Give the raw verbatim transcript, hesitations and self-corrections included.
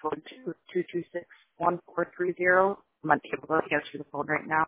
four two, two two six, one four three zero. I'm not able to answer the phone right now.